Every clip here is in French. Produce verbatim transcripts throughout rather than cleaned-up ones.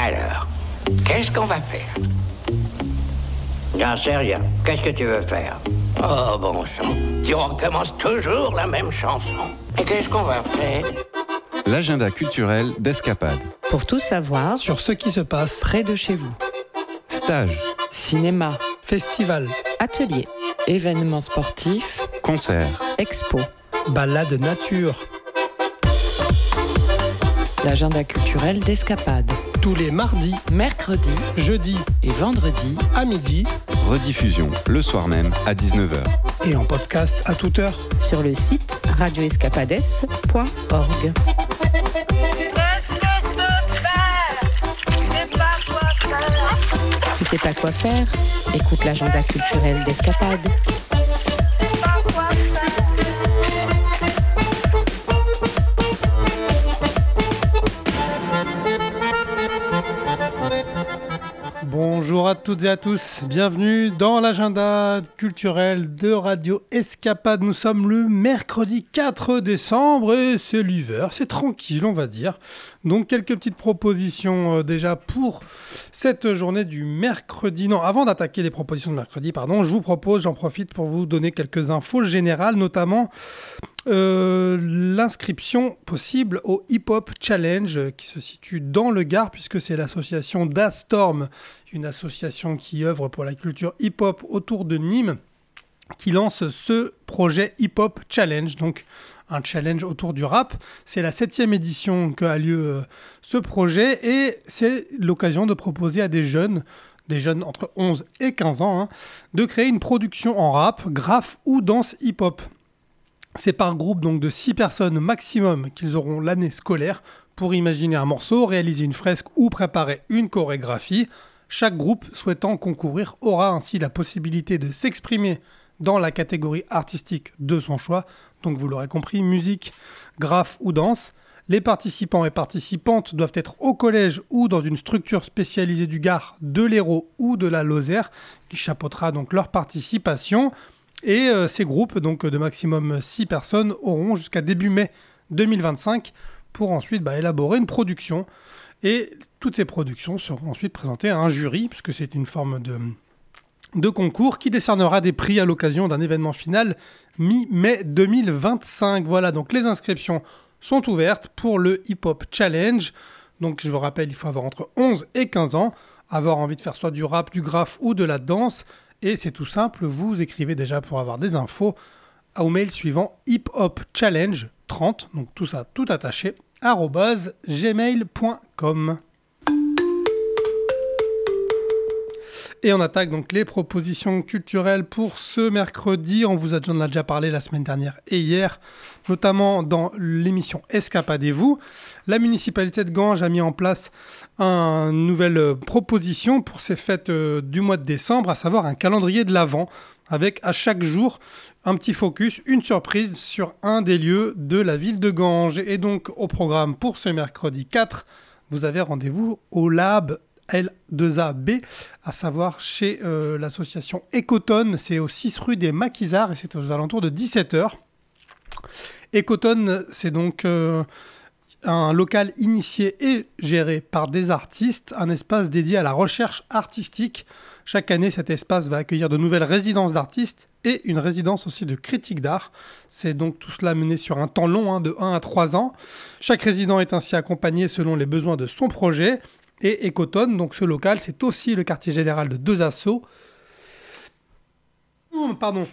Alors, qu'est-ce qu'on va faire? J'en sais rien. Qu'est-ce que tu veux faire? Oh, bon sang, tu recommences toujours la même chanson. Et qu'est-ce qu'on va faire? L'agenda culturel d'Escapade. Pour tout savoir sur ce qui se passe près de chez vous. Stage, Cinéma, festival, atelier, événements sportifs, concert, expo, balade nature. L'agenda culturel d'Escapade. Tous les mardis, Mercredis jeudis et vendredis à midi. rediffusion le soir même à dix-neuf heures. Et en podcast à toute heure. sur le site radio escapades point org. Tu sais pas quoi faire? Écoute l'agenda culturel d'Escapade. Bonjour à toutes et à tous, bienvenue dans l'agenda culturel de Radio Escapade. Nous sommes le mercredi quatre décembre et c'est l'hiver, c'est tranquille on va dire. Donc quelques petites propositions euh, déjà pour cette journée du mercredi. Non, avant d'attaquer les propositions de mercredi, pardon, je vous propose, j'en profite pour vous donner quelques infos générales, notamment Euh, l'inscription possible au Hip Hop Challenge euh, qui se situe dans le Gard puisque c'est l'association Dastorm, une association qui œuvre pour la culture hip-hop autour de Nîmes, qui lance ce projet Hip Hop Challenge, donc un challenge autour du rap. C'est la septième édition qu'a lieu euh, ce projet et c'est l'occasion de proposer à des jeunes des jeunes entre onze et quinze ans, hein, de créer une production en rap, graphe ou danse hip-hop. C'est par groupe donc de six personnes maximum qu'ils auront l'année scolaire pour imaginer un morceau, réaliser une fresque ou préparer une chorégraphie. Chaque groupe souhaitant concourir aura ainsi la possibilité de s'exprimer dans la catégorie artistique de son choix. Donc vous l'aurez compris, musique, graphe ou danse. Les participants et participantes doivent être au collège ou dans une structure spécialisée du Gard, de l'Hérault ou de la Lozère, qui chapeautera donc leur participation. Et euh, ces groupes, donc de maximum six personnes, auront jusqu'à début mai deux mille vingt-cinq pour ensuite bah, élaborer une production. Et toutes ces productions seront ensuite présentées à un jury, puisque c'est une forme de, de concours qui décernera des prix à l'occasion d'un événement final mi-mai deux mille vingt-cinq. Voilà, donc les inscriptions sont ouvertes pour le Hip Hop Challenge. Donc je vous rappelle, il faut avoir entre onze et quinze ans, avoir envie de faire soit du rap, du graphe ou de la danse. Et c'est tout simple, vous écrivez déjà pour avoir des infos au mail suivant hiphopchallenge trente, donc tout ça tout attaché, arobase gmail point com. Et on attaque donc les propositions culturelles pour ce mercredi. On vous a déjà, on en a déjà parlé la semaine dernière et hier, notamment dans l'émission Escapadez-vous. La municipalité de Ganges a mis en place une nouvelle proposition pour ces fêtes du mois de décembre, à savoir un calendrier de l'Avent, avec à chaque jour un petit focus, une surprise sur un des lieux de la ville de Ganges. Et donc au programme pour ce mercredi quatre, vous avez rendez-vous au Lab L deux A B, à savoir chez euh, l'association Ecotone. C'est au six rue des Maquisards et c'est aux alentours de dix-sept heures. Ecotone, c'est donc euh, un local initié et géré par des artistes, un espace dédié à la recherche artistique. Chaque année, cet espace va accueillir de nouvelles résidences d'artistes et une résidence aussi de critique d'art. C'est donc tout cela mené sur un temps long, hein, de un à trois ans. Chaque résident est ainsi accompagné selon les besoins de son projet. Et Ecotone, donc ce local, c'est aussi le quartier général de deux assos. Oh, pardon.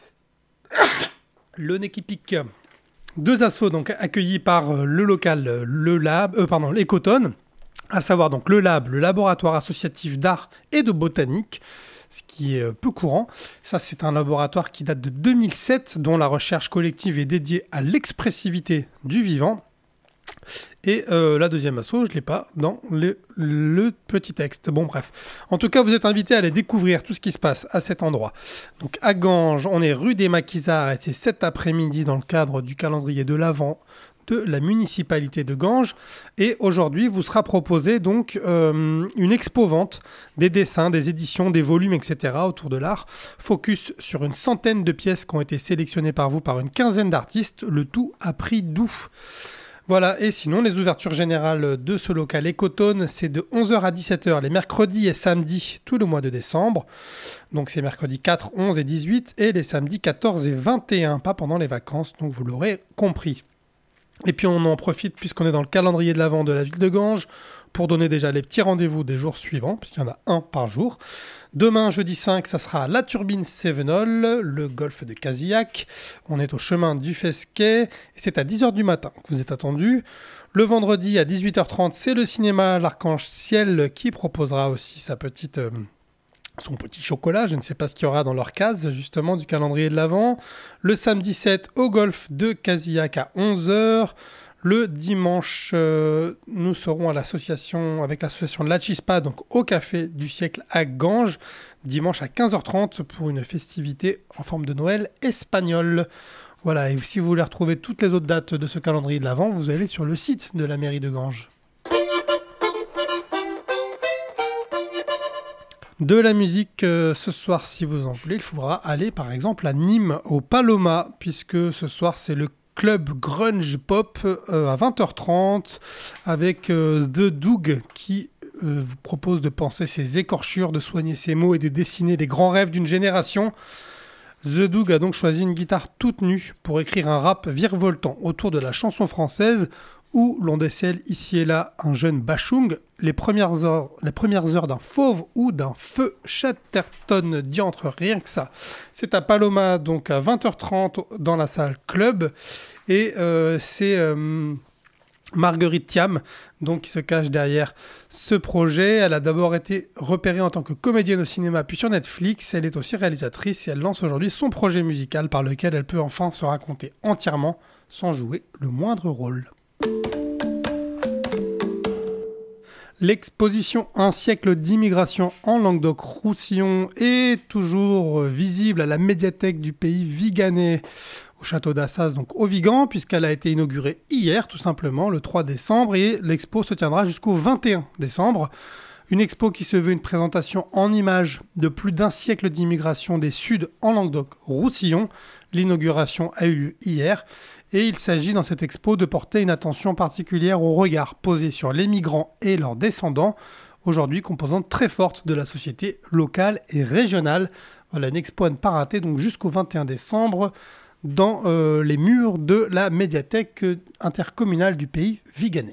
Le nez qui pique. Deux assos donc accueillis par le local, le lab, euh, pardon, l'Ecotone, à savoir donc le lab, le laboratoire associatif d'art et de botanique, ce qui est peu courant. Ça, c'est un laboratoire qui date de deux mille sept, dont la recherche collective est dédiée à l'expressivité du vivant. Et euh, la deuxième asso, je ne l'ai pas dans le, le petit texte. Bon, bref. En tout cas, vous êtes invités à aller découvrir tout ce qui se passe à cet endroit. Donc, à Ganges, on est rue des Maquisards et c'est cet après-midi dans le cadre du calendrier de l'Avent de la municipalité de Ganges. Et aujourd'hui, vous sera proposé donc euh, une expo-vente des dessins, des éditions, des volumes, et cetera autour de l'art. Focus sur une centaine de pièces qui ont été sélectionnées par vous par une quinzaine d'artistes, le tout à prix doux. Voilà, et sinon, les ouvertures générales de ce local Ecotone, c'est de onze heures à dix-sept heures les mercredis et samedis tout le mois de décembre. Donc c'est mercredi quatre, onze et dix-huit et les samedis quatorze et vingt et un, pas pendant les vacances, donc vous l'aurez compris. Et puis on en profite puisqu'on est dans le calendrier de l'Avent de la ville de Ganges pour donner déjà les petits rendez-vous des jours suivants, puisqu'il y en a un par jour. Demain, jeudi cinq, ça sera la Turbine Sévenol, le golfe de Casillac. On est au chemin du Fesquet et c'est à dix heures du matin que vous êtes attendus. Le vendredi à dix-huit heures trente, c'est le cinéma L'Arc-en-Ciel qui proposera aussi sa petite, euh, son petit chocolat. Je ne sais pas ce qu'il y aura dans leur case, justement, du calendrier de l'Avent. Le samedi sept, au golfe de Casillac à onze heures. Le dimanche, euh, nous serons à l'association, avec l'association La Chispa, donc au Café du Siècle à Ganges, dimanche à quinze heures trente pour une festivité en forme de Noël espagnol. Voilà, et si vous voulez retrouver toutes les autres dates de ce calendrier de l'Avent, vous allez sur le site de la mairie de Ganges. De la musique euh, ce soir, si vous en voulez, il faudra aller par exemple à Nîmes, au Paloma, puisque ce soir c'est le club grunge pop euh, à vingt heures trente avec euh, The Doug qui euh, vous propose de penser ses écorchures, de soigner ses mots et de dessiner les grands rêves d'une génération. The Doug a donc choisi une guitare toute nue pour écrire un rap virevoltant autour de la chanson française où l'on décèle ici et là un jeune Bachung, les premières heures, les premières heures d'un fauve ou d'un feu Chatterton, diantre, rien que ça. C'est à Paloma, donc à vingt heures trente dans la salle Club, et euh, c'est euh, Marguerite Thiam donc, qui se cache derrière ce projet. Elle a d'abord été repérée en tant que comédienne au cinéma, puis sur Netflix. Elle est aussi réalisatrice et elle lance aujourd'hui son projet musical par lequel elle peut enfin se raconter entièrement sans jouer le moindre rôle. L'exposition Un siècle d'immigration en Languedoc-Roussillon est toujours visible à la médiathèque du pays viganais, au château d'Assas, donc au Vigan, puisqu'elle a été inaugurée hier, tout simplement, le trois décembre, et l'expo se tiendra jusqu'au vingt et un décembre. Une expo qui se veut une présentation en images de plus d'un siècle d'immigration des Suds en Languedoc-Roussillon. L'inauguration a eu lieu hier. Et il s'agit dans cette expo de porter une attention particulière au regard posé sur les migrants et leurs descendants, aujourd'hui composante très forte de la société locale et régionale. Voilà, une expo à ne pas rater, donc jusqu'au vingt et un décembre, dans euh, les murs de la médiathèque intercommunale du pays viganais.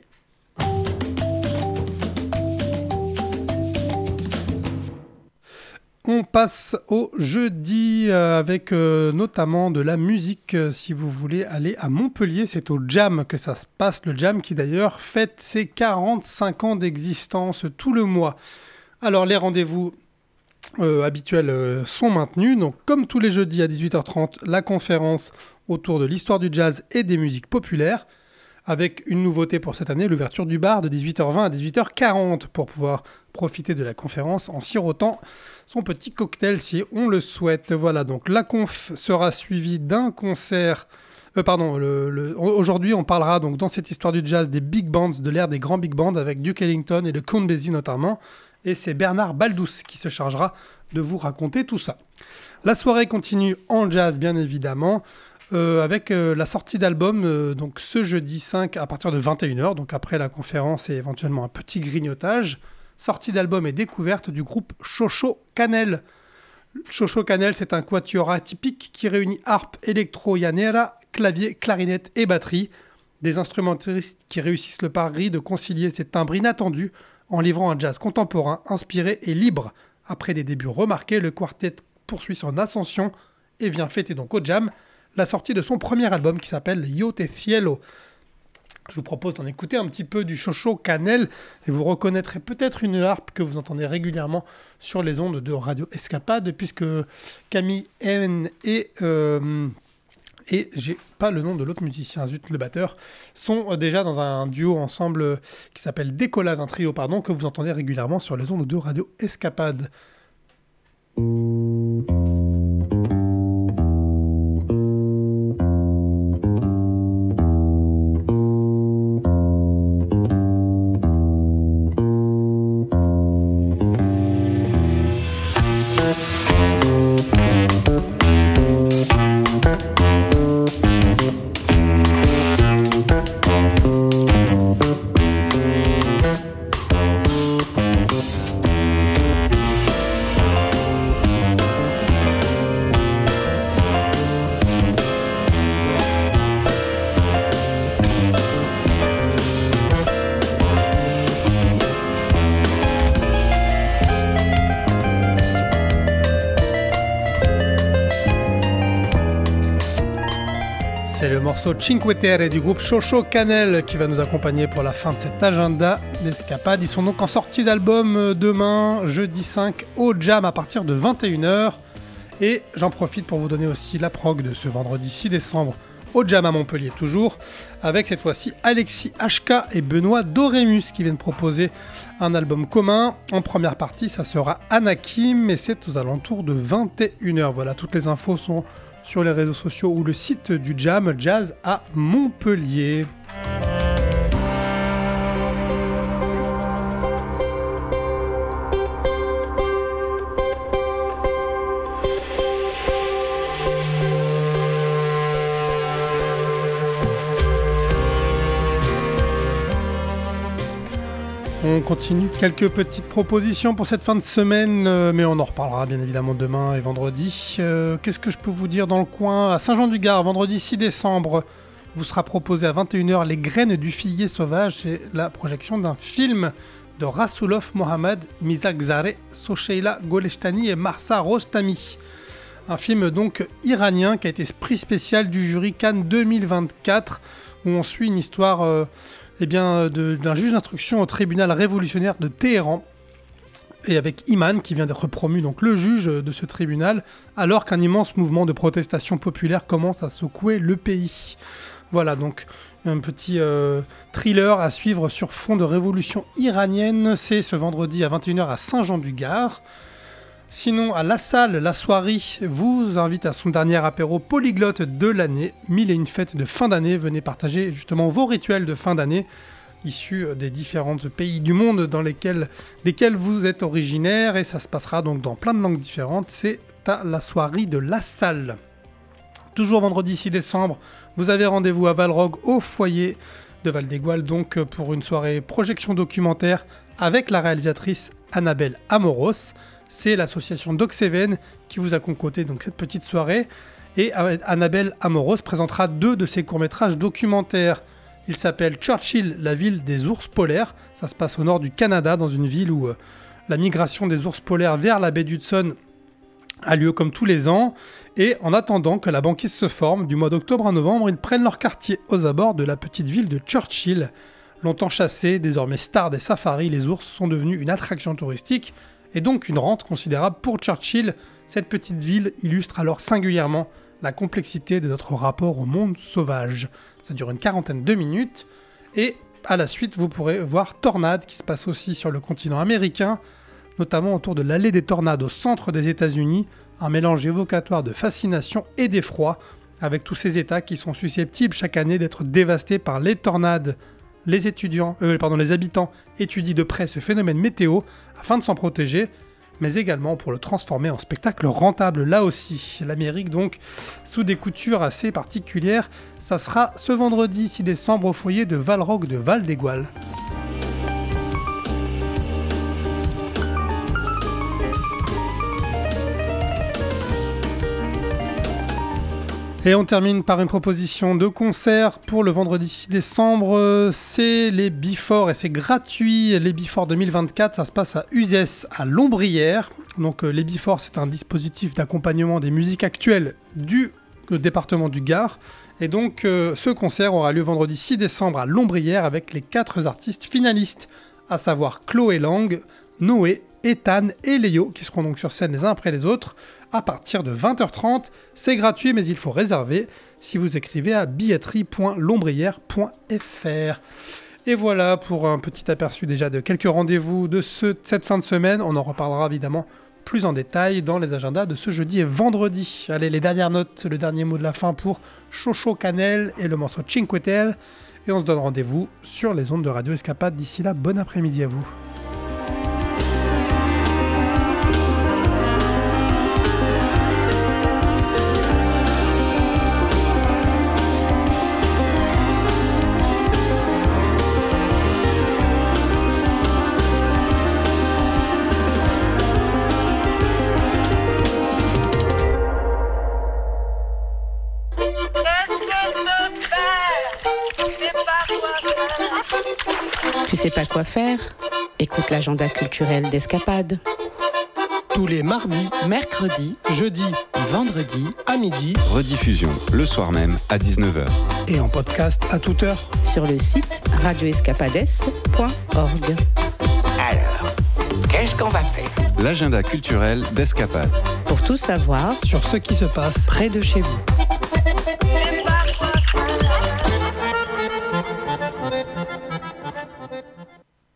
On passe au jeudi euh, avec euh, notamment de la musique. Euh, si vous voulez aller à Montpellier, c'est au Jam que ça se passe. Le Jam qui d'ailleurs fête ses quarante-cinq ans d'existence tout le mois. Alors les rendez-vous euh, habituels euh, sont maintenus. Donc comme tous les jeudis à dix-huit heures trente, la conférence autour de l'histoire du jazz et des musiques populaires. Avec une nouveauté pour cette année, l'ouverture du bar de dix-huit heures vingt à dix-huit heures quarante pour pouvoir profiter de la conférence en sirotant son petit cocktail si on le souhaite. Voilà, donc la conf sera suivie d'un concert. Euh, pardon, le, le, aujourd'hui on parlera donc dans cette histoire du jazz des big bands, de l'ère des grands big bands avec Duke Ellington et le Count Basie notamment. Et c'est Bernard Baldous qui se chargera de vous raconter tout ça. La soirée continue en jazz bien évidemment. Euh, avec euh, la sortie d'album euh, donc ce jeudi cinq à partir de vingt et une heures, donc après la conférence et éventuellement un petit grignotage. Sortie d'album et découverte du groupe Chocho Canel. Chocho Canel, c'est un quatuor atypique qui réunit harpe, électro, llanera, clavier, clarinette et batterie. Des instrumentistes qui réussissent le pari de concilier ces timbres inattendus en livrant un jazz contemporain, inspiré et libre. Après des débuts remarqués, le quartet poursuit son ascension et vient fêter donc au Jam la sortie de son premier album qui s'appelle Yo Te Cielo. Je vous propose d'en écouter un petit peu du Chocho Canel et vous reconnaîtrez peut-être une harpe que vous entendez régulièrement sur les ondes de Radio Escapade puisque Camille N et, euh, et j'ai pas le nom de l'autre musicien, zut, le batteur, sont déjà dans un duo ensemble qui s'appelle Décollage, un trio pardon, que vous entendez régulièrement sur les ondes de Radio Escapade. morceau Cinque Terre du groupe Xoxo Canel qui va nous accompagner pour la fin de cet agenda d'escapade. Ils sont donc en sortie d'album demain, jeudi cinq, au Jam à partir de vingt et une heures. Et j'en profite pour vous donner aussi la prog de ce vendredi six décembre au Jam à Montpellier toujours, avec cette fois-ci Alexis H K et Benoît Dorémus qui viennent proposer un album commun. En première partie, ça sera Anakim et c'est aux alentours de vingt et une heures. Voilà, toutes les infos sont sur les réseaux sociaux ou le site du Jam, Jazz à Montpellier. On continue, quelques petites propositions pour cette fin de semaine, euh, mais on en reparlera bien évidemment demain et vendredi. Euh, qu'est-ce que je peux vous dire dans le coin ? À Saint-Jean-du-Gard, vendredi six décembre, vous sera proposé à vingt et une heures Les Graines du Figuier Sauvage. C'est la projection d'un film de Rasulov Mohammad Mizakzareh, Socheila Goleshtani et Marsa Rostami. Un film donc iranien qui a été prix spécial du jury Cannes deux mille vingt-quatre, où on suit une histoire... Euh, Eh bien, de, d'un juge d'instruction au tribunal révolutionnaire de Téhéran, et avec Iman qui vient d'être promu, donc le juge de ce tribunal, alors qu'un immense mouvement de protestation populaire commence à secouer le pays. Voilà, donc un petit euh, thriller à suivre sur fond de révolution iranienne. C'est ce vendredi à vingt et une heures à Saint-Jean-du-Gard. Sinon, à La Salle, la soirée vous invite à son dernier apéro polyglotte de l'année. Mille et une fêtes de fin d'année. Venez partager justement vos rituels de fin d'année issus des différents pays du monde dans lesquels, desquels vous êtes originaire. Et ça se passera donc dans plein de langues différentes. C'est à la soirée de La Salle. Toujours vendredi six décembre, vous avez rendez-vous à Valrogue au foyer de Val-d'Égual, donc pour une soirée projection documentaire avec la réalisatrice Annabelle Amoros. C'est l'association Doxeven qui vous a concocté donc cette petite soirée. Et Annabelle Amoros présentera deux de ses courts-métrages documentaires. Il s'appelle Churchill, la ville des ours polaires. Ça se passe au nord du Canada, dans une ville où euh, la migration des ours polaires vers la baie d'Hudson a lieu comme tous les ans. Et en attendant que la banquise se forme, du mois d'octobre à novembre, ils prennent leur quartier aux abords de la petite ville de Churchill. Longtemps chassés, désormais stars des safaris, les ours sont devenus une attraction touristique et donc une rente considérable pour Churchill. Cette petite ville illustre alors singulièrement la complexité de notre rapport au monde sauvage. Ça dure une quarantaine de minutes, et à la suite vous pourrez voir Tornade qui se passe aussi sur le continent américain, notamment autour de l'allée des tornades au centre des États-Unis, un mélange évocatoire de fascination et d'effroi, avec tous ces États qui sont susceptibles chaque année d'être dévastés par les tornades. Les étudiants, euh, pardon, les habitants étudient de près ce phénomène météo afin de s'en protéger, mais également pour le transformer en spectacle rentable là aussi. L'Amérique donc sous des coutures assez particulières. Ça sera ce vendredi six décembre au foyer de Valrogue de Val-d'Égual. Et on termine par une proposition de concert pour le vendredi six décembre. C'est les Before et c'est gratuit. Les Before deux mille vingt-quatre, ça se passe à Uzès, à Lombrières. Donc les Before, c'est un dispositif d'accompagnement des musiques actuelles du département du Gard. Et donc euh, ce concert aura lieu vendredi six décembre à Lombrières avec les quatre artistes finalistes, à savoir Chloé Lang, Noé, Ethan et Léo, qui seront donc sur scène les uns après les autres, à partir de vingt heures trente. C'est gratuit, mais il faut réserver si vous écrivez à billetterie point lombrières point f r. Et voilà pour un petit aperçu déjà de quelques rendez-vous de ce, cette fin de semaine. On en reparlera évidemment plus en détail dans les agendas de ce jeudi et vendredi. Allez, les dernières notes, le dernier mot de la fin pour Xoxo Canel et le morceau Cinque Terre. Et on se donne rendez-vous sur les ondes de Radio Escapade. D'ici là, bon après-midi à vous. Tu sais pas quoi faire ? Écoute l'agenda culturel d'Escapade. Tous les mardis, mercredis, jeudis et vendredis à midi. Rediffusion le soir même à dix-neuf heures. et en podcast à toute heure. Sur le site radio escapades point org. Alors, qu'est-ce qu'on va faire? L'agenda culturel d'Escapade. Pour tout savoir Sur ce qui se passe près de chez vous.